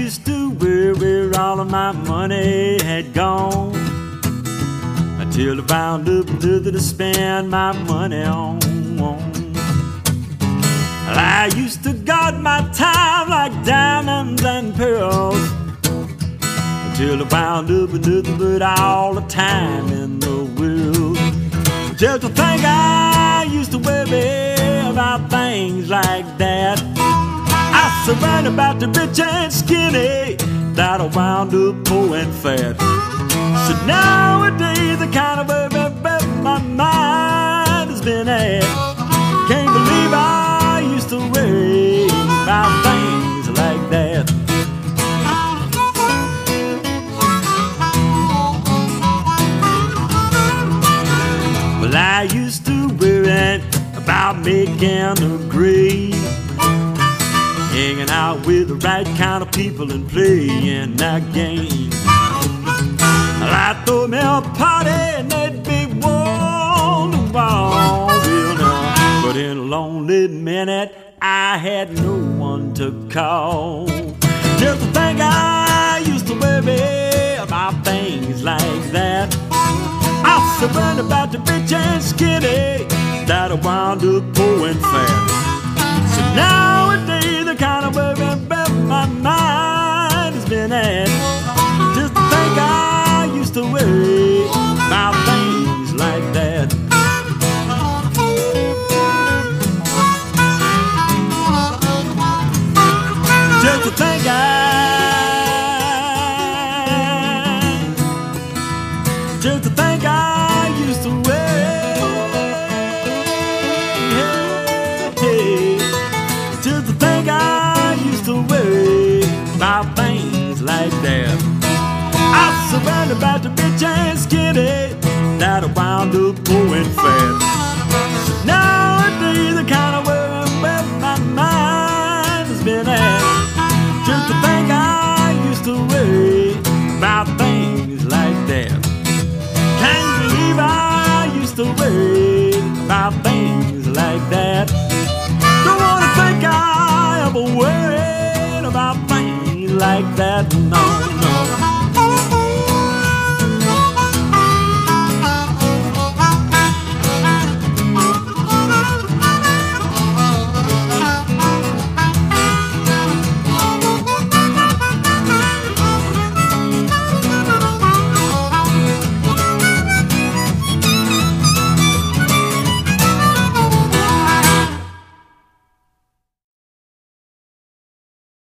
used to worry where all of my money had gone, until I found up nothing to spend my money on. I used to guard my time like diamonds and pearls, until I found up nothing but all the time in the world. Just to think I used to worry about things like that. I surrounded about the rich and skinny, that I wound up poor and fat. So nowadays the kind of worry my mind has been at. Can't believe I used to worry about things like that. Well, I used to worry about making a grade, hanging out with the right kind of people and playing that game. I'd throw me a party and they'd be wall-to-wall. Well, now, but in a lonely minute, I had no one to call. Just to think I used to worry about things like that. I surrounded about the rich and skinny, that I wound up poor and fat. So nowadays the kind of worry about my mind has been at. Just to think I used to worry about things like that. Just to think I used to worry. Just to think I used to worry about things like that. I surrounded about the rich and skinny, that I wound up poor and fat. So nowadays the kind of worry where my mind has been at. Just to think I used to worry about things like that. Can't believe I used to worry about things like that. Don't wanna think I ever worried about things like that, no.